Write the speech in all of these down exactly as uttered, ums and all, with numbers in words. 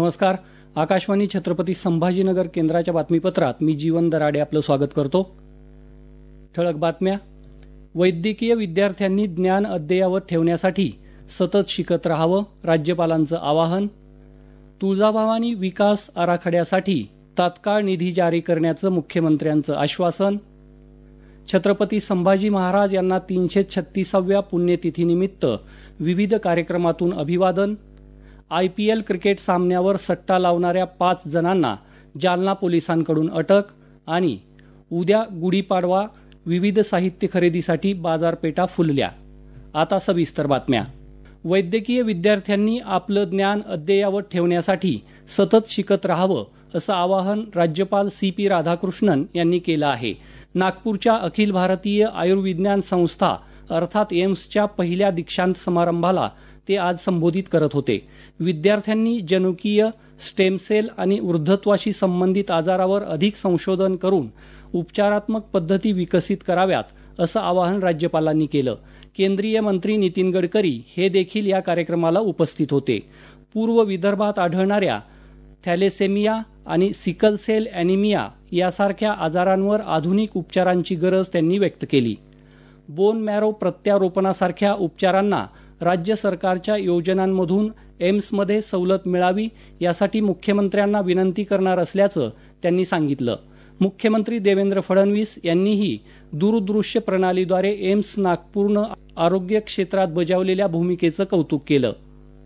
नमस्कार. आकाशवाणी छत्रपती संभाजीनगर केंद्राच्या बातमीपत्रात मी जीवन दराडे आपलं स्वागत करतो. ठळक बातम्या. वैद्यकीय विद्यार्थ्यांनी ज्ञान अद्ययावत ठेवण्यासाठी सतत शिकत राहावं, राज्यपालांचं आवाहन. तुळजाभवानी विकास आराखड्यासाठी तात्काळ निधी जारी करण्याचं मुख्यमंत्र्यांचं आश्वासन. छत्रपती संभाजी महाराज यांना तीनशे छत्तीसाव्या पुण्यतिथीनिमित्त विविध कार्यक्रमातून अभिवादन. आयपीएल क्रिकेट सामन्यावर सट्टा लावणाऱ्या पाच जणांना जालना पोलिसांकडून अटक. आणि उद्या गुढीपाडवा, विविध साहित्य खरेदीसाठी बाजारपेठा फुलल्या. आता सविस्तर बातम्या. वैद्यकीय विद्यार्थ्यांनी आपलं ज्ञान अद्ययावत ठेवण्यासाठी सतत शिकत राहावं असं आवाहन राज्यपाल सी पी राधाकृष्णन यांनी केलं आहे. नागपूरच्या अखिल भारतीय आयुर्विज्ञान संस्था अर्थात एम्सच्या पहिल्या दीक्षांत समारंभाला ते आज संबोधित करत होते. विद्यार्थ्यांनी जनुकीय, स्टेम सेल आणि वृद्धत्वाशी संबंधित आजारावर अधिक संशोधन करून उपचारात्मक पद्धती विकसित कराव्यात असं आवाहन राज्यपालांनी केलं. केंद्रीय मंत्री नितीन गडकरी हे देखील या कार्यक्रमाला उपस्थित होते. पूर्व विदर्भात आढळणाऱ्या थॅलेसेमिया आणि सिकल सेल ॲनिमिया यासारख्या आजारांवर आधुनिक उपचारांची गरज त्यांनी व्यक्त केली. बोन मॅरो प्रत्यारोपणासारख्या उपचारांना राज्य सरकारच्या योजनांमधून एम्समध्ये सवलत मिळावी यासाठी मुख्यमंत्र्यांना विनंती करणार असल्याचं त्यांनी सांगितलं. मुख्यमंत्री देवेंद्र फडणवीस यांनीही दूरदृश्य प्रणालीद्वारे एम्स नागपूरनं आरोग्य क्षेत्रात बजावलेल्या भूमिकेचं कौतुक केलं.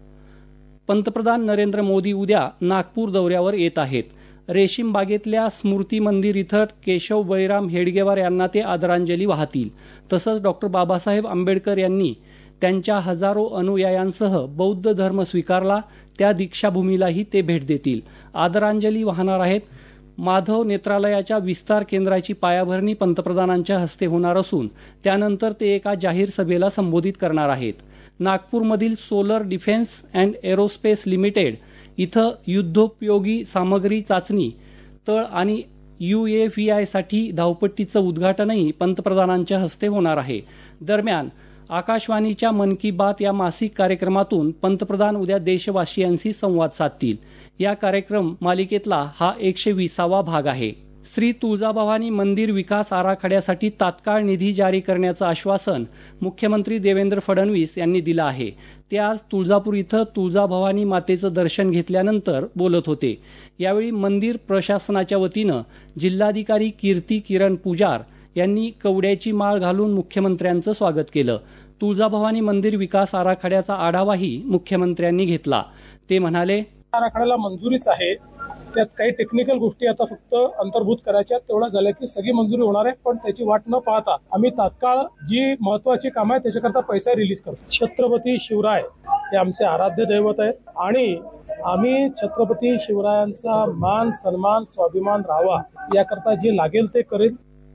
पंतप्रधान नरेंद्र मोदी उद्या नागपूर दौऱ्यावर येत आहेत. रेशीम बागेतल्या स्मृती मंदिर इथं केशव बळीराम हेडगेवार यांना ते आदरांजली वाहतील. तसंच डॉक्टर बाबासाहेब आंबेडकर यांनी त्यांच्या हजारो अनुयायांसह बौद्ध धर्म स्वीकारला त्या दीक्षाभूमीलाही ते भेट देतील, आदरांजली वाहणार आहेत. माधव नेत्रालयाच्या विस्तार केंद्राची पायाभरणी पंतप्रधानांच्या हस्ते होणार असून त्यानंतर ते एका जाहीर सभेला संबोधित करणार आहेत. नागपूरमधील solar defence and aerospace limited इथं युद्धोपयोगी सामग्री चाचणी तळ आणि युएव्हीआयसाठी धावपट्टीचं उद्घाटनही पंतप्रधानांच्या हस्ते होणार आहे. दरम्यान आकाशवाणीच्या मन की बात या मासिक कार्यक्रमातून पंतप्रधान उद्या देशवासियांशी संवाद साधतील. या कार्यक्रम मालिकेतला हा एकशे विसावा भाग आहे. श्री तुळजाभवानी मंदिर विकास आराखड्यासाठी तात्काळ निधी जारी करण्याचं आश्वासन मुख्यमंत्री देवेंद्र फडणवीस यांनी दिलं आहे. ते आज तुळजापूर इथं तुळजाभवानी मातेचं दर्शन घेतल्यानंतर बोलत होते. यावेळी मंदिर प्रशासनाच्या वतीनं जिल्हाधिकारी कीर्ती किरण पुजार यांनी कवड्याची माळ घालून मुख्यमंत्र्यांचं स्वागत केलं. तुळजाभवानी मंदिर विकास आराखड्याचा आढावाही मुख्यमंत्र्यांनी घेतला. ते म्हणाले, आराखड्याला मंजुरीच आहे, त्यात काही टेक्निकल गोष्टी आता फक्त अंतर्भूत करायच्या, तेवढा झाल्या की सगळी मंजुरी होणार आहे. पण त्याची वाट न पाहता आम्ही तात्काळ जी महत्वाची कामं आहेत त्याच्याकरता पैसा रिलीज करतो. छत्रपती शिवराय हे आमचे आराध्य दैवत आहेत आणि आम्ही छत्रपती शिवरायांचा मान, सन्मान, स्वाभिमान राहावा याकरता जे लागेल ते करेल.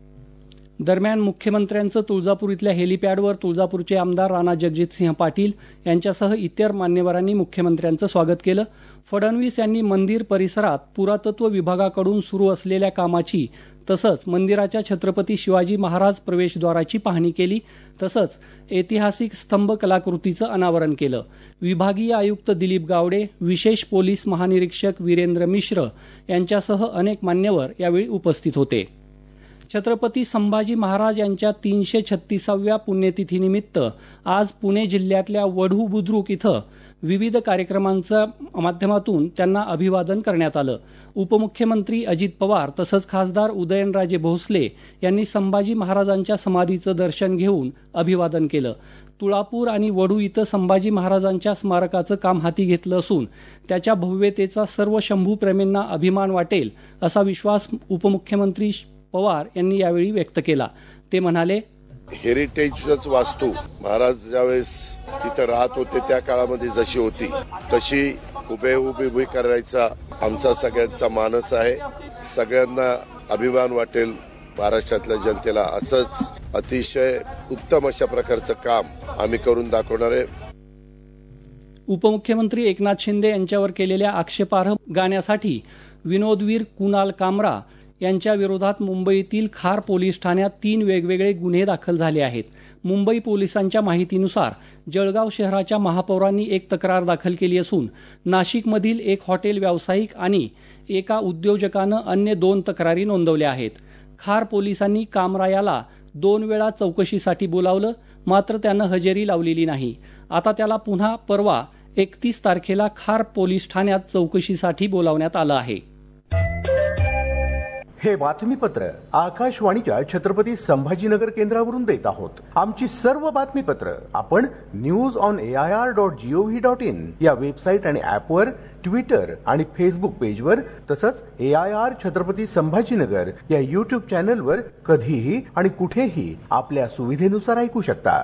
दरम्यान मुख्यमंत्र्यांचं तुळजापूर इथल्या हेलिपॅडवर तुळजापूरचे आमदार राणा जगजितसिंह पाटील यांच्यासह इतर मान्यवरांनी मुख्यमंत्र्यांचं स्वागत केलं. फडणवीस यांनी मंदिर परिसरात पुरातत्व विभागाकडून सुरू असलेल्या कामाची तसंच मंदिराच्या छत्रपती शिवाजी महाराज प्रवेशद्वाराची पाहणी केली. तसंच ऐतिहासिक स्तंभ कलाकृतीचं अनावरण केलं. विभागीय आयुक्त दिलीप गावडे, विशेष पोलीस महानिरीक्षक वीरेंद्र मिश्र यांच्यासह अनेक मान्यवर यावेळी उपस्थित होते. छत्रपती संभाजी महाराज यांच्या तीनशे छत्तीसाव्या पुण्यतिथीनिमित्त आज पुणे जिल्ह्यातल्या वढू बुद्रुक इथं विविध कार्यक्रमांच्या माध्यमातून त्यांना अभिवादन करण्यात आलं. उपमुख्यमंत्री अजित पवार तसंच खासदार उदयनराजे भोसले यांनी संभाजी महाराजांच्या समाधीचं दर्शन घेऊन अभिवादन केलं. तुळापूर आणि वढू इथं संभाजी महाराजांच्या स्मारकाचं काम हाती घेतलं असून त्याच्या भव्यतेचा सर्व शंभूप्रेमींना अभिमान वाटेल असा विश्वास उपमुख्यमंत्री पवार यांनी यावेळी व्यक्त केला. ते म्हणाले, हेरिटेजच वास्तू महाराज ज्यावेळेस तिथं राहत होते त्या काळामध्ये जशी होती तशी हुबेहूब उभी करायचा आमचा सगळ्यांचा मानस आहे. सगळ्यांना अभिमान वाटेल महाराष्ट्रातल्या जनतेला. असंच अतिशय उत्तम अशा प्रकारचं काम आम्ही करून दाखवणार आहे. उपमुख्यमंत्री एकनाथ शिंदे यांच्यावर केलेल्या आक्षेपार्ह गाण्यासाठी विनोदवीर कुणाल कामरा यांच्या विरोधात मुंबईतील खार पोलीस ठाण्यात तीन वेगवेगळे गुन्हे दाखल झाले आहेत. मुंबई पोलिसांच्या माहितीनुसार जळगाव शहराच्या महापौरांनी एक तक्रार दाखल केली असून नाशिकमधील एक हॉटेल व्यावसायिक आणि एका उद्योजकानं अन्य दोन तक्रारी नोंदवल्या आहेत. खार पोलिसांनी कामरायाला दोन वेळा चौकशीसाठी बोलावलं, मात्र त्यानं हजेरी लावलेली नाही. आता त्याला पुन्हा परवा एकतीस तारखेला खार पोलीस ठाण्यात चौकशीसाठी बोलावण्यात आलं आहे. हे बातमीपत्र आकाशवाणीच्या छत्रपती संभाजीनगर केंद्रावरून देत आहोत. आमची सर्व बातमीपत्र आपण news on A I R dot G O V dot in या वेबसाईट आणि ऍपवर, ट्विटर आणि फेसबुक पेजवर, तसंच A I R Chhatrapati Sambhajinagar या युट्यूब चॅनलवर कधीही आणि कुठेही आपल्या सुविधेनुसार ऐकू शकता.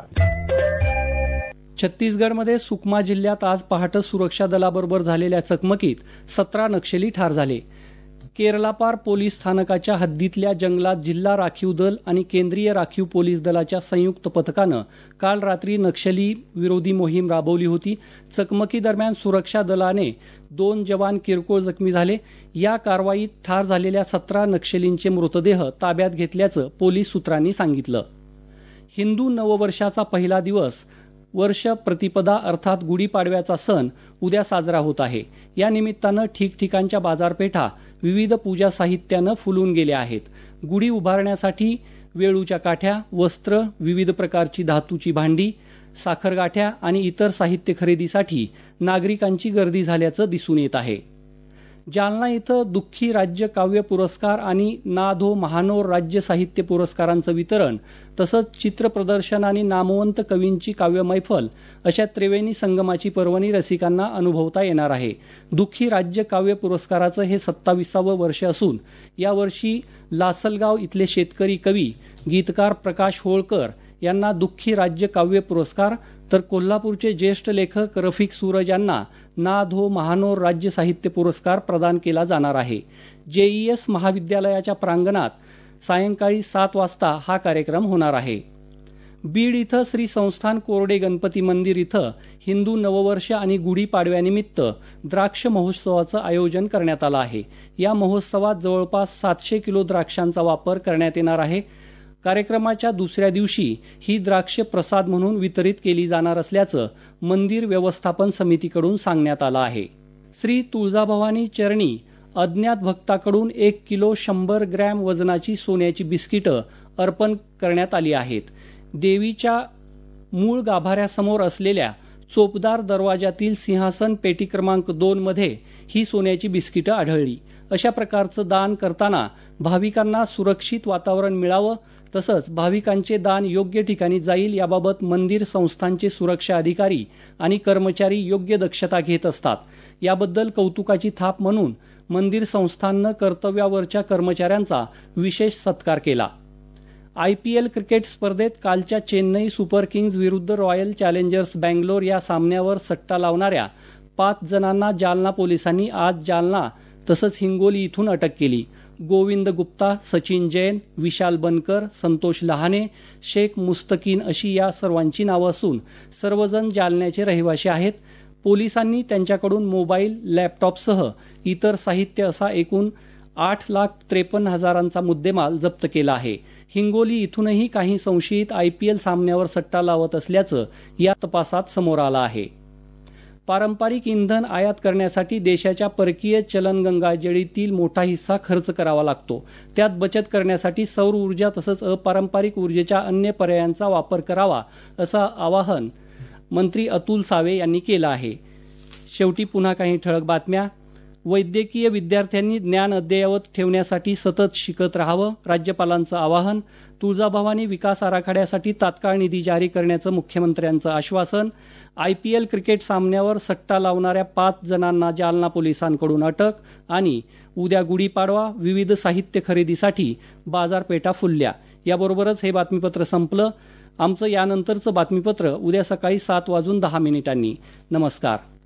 छत्तीसगडमध्ये सुकमा जिल्ह्यात आज पहाटे सुरक्षा दलाबरोबर झालेल्या चकमकीत सतरा नक्षली ठार झाले. केरलापार पोलीस स्थानकाच्या हद्दीतल्या जंगलात जिल्हा राखीव दल आणि केंद्रीय राखीव पोलीस दलाच्या संयुक्त पथकानं काल रात्री नक्षली विरोधी मोहीम राबवली होती. चकमकीदरम्यान सुरक्षा दलाने दोन जवान किरकोळ जखमी झाले. या कारवाईत ठार झालेल्या सतरा नक्षलींचे मृतदेह ताब्यात घेतल्याचं पोलीस सूत्रांनी सांगितलं. हिंदू नववर्षाचा पहिला दिवस वर्ष प्रतिपदा अर्थात गुढीपाडव्याचा सण उद्या साजरा होत आहे. या निमित्तानं ठिकठिकाणच्या बाजारपेठा विविध पूजा साहित्यानं फुलून गेल्या आहेत. गुढी उभारण्यासाठी वेळूच्या काठ्या, वस्त्र, विविध प्रकारची धातूची भांडी, साखरगाठ्या आणि इतर साहित्य खरेदीसाठी नागरिकांची गर्दी झाल्याचं दिसून येत आहे. जालना इथं दुःखी राज्य काव्य पुरस्कार आणि ना धो महानोर राज्य साहित्य पुरस्कारांचं वितरण तसंच चित्र प्रदर्शन आणि नामवंत कवींची काव्य मैफल अशा त्रिवेणी संगमाची पर्वणी रसिकांना अनुभवता येणार आहे. दुःखी राज्य काव्य पुरस्काराचं हे सत्ताविसावं वर्ष असून यावर्षी लासलगाव इथले शेतकरी कवी गीतकार प्रकाश होळकर यांना दुःखी राज्य काव्य पुरस्कार, तर कोल्हापूरचे ज्येष्ठ लेखक रफिक सूरज यांना ना धो महानोर राज्य साहित्य पुरस्कार प्रदान केला जाणार आहे. जेईएस महाविद्यालयाच्या प्रांगणात सायंकाळी सात वाजता हा कार्यक्रम होणार आहे. बीड इथं श्री संस्थान कोरडे गणपती मंदिर इथं हिंदू नववर्ष आणि गुढीपाडव्यानिमित्त द्राक्ष महोत्सवाचं आयोजन करण्यात आलं आहे. या महोत्सवात जवळपास सातशे किलो द्राक्षांचा वापर करण्यात येणार आहे. कार्यक्रमाच्या दुसऱ्या दिवशी ही द्राक्ष प्रसाद म्हणून वितरित केली जाणार असल्याचं मंदिर व्यवस्थापन समितीकडून सांगण्यात आलं आहे. श्री तुळजाभवानी चरणी अज्ञात भक्ताकडून एक किलो शंभर ग्रॅम वजनाची सोन्याची बिस्किटं अर्पण करण्यात आली आहेत. देवीच्या मूळ गाभाऱ्यासमोर असलेल्या चोपदार दरवाजातील सिंहासन पेटी क्रमांक दोन मध्ये ही सोन्याची बिस्किटं आढळली. अशा प्रकारचं दान करताना भाविकांना सुरक्षित वातावरण मिळावं तसंच भाविकांचे दान योग्य ठिकाणी जाईल याबाबत मंदिर संस्थांचे सुरक्षा अधिकारी आणि कर्मचारी योग्य दक्षता घेत असतात. याबद्दल कौतुकाची थाप म्हणून मंदिर संस्थांनं कर्तव्यावरच्या कर्मचाऱ्यांचा विशेष सत्कार केला. आयपीएल क्रिकेट स्पर्धेत कालच्या चेन्नई सुपर किंग्ज विरुद्ध रॉयल चॅलेंजर्स बँगलोर या सामन्यावर सट्टा लावणाऱ्या पाच जणांना जालना पोलिसांनी आज जालना तसंच हिंगोली इथून अटक केली. गोविंद गुप्ता, सचिन जैन, विशाल बनकर, संतोष लहाने, शेख मुस्तकीन अशी या सर्वांची नावं असून सर्वजण जालन्याचे रहिवासी आहेत. पोलिसांनी त्यांच्याकडून मोबाईल, लॅपटॉपसह इतर साहित्य असा एकूण आठ लाख त्रेपन्न हजारांचा मुद्देमाल जप्त केला आहे. हिंगोली इथूनही काही संशयित आयपीएल सामन्यावर सट्टा लावत असल्याचं या तपासात समोर आलं आहे. पारंपरिक इंधन आयात करण्यासाठी देशाच्या परकीय चलन गंगाजळीतील मोठा हिस्सा खर्च करावा लागतो. त्यात बचत करण्यासाठी सौर ऊर्जा तसंच अपारंपरिक ऊर्जेच्या अन्य पर्यायांचा वापर करावा असं आवाहन मंत्री अतुल सावे यांनी केलं आहे. शेवटी पुन्हा काही ठळक बातम्या. वैद्यकीय विद्यार्थ्यांनी ज्ञान अद्ययावत ठेवण्यासाठी सतत शिकत राहावं, राज्यपालांचं आवाहन. तुळजाभवानी विकास आराखड्यासाठी तात्काळ निधी जारी करण्याचं मुख्यमंत्र्यांचं आश्वासन. आयपीएल क्रिकेट सामन्यावर सट्टा लावणाऱ्या पाच जणांना जालना पोलिसांकडून अटक. आणि उद्या गुढीपाडवा, विविध साहित्य खरेदीसाठी बाजारपेठा फुलल्या. याबरोबरच हे बातमीपत्र संपलं. आमचं यानंतरचं बातमीपत्र उद्या सकाळी सात वाजून दहा मिनिटांनी. नमस्कार.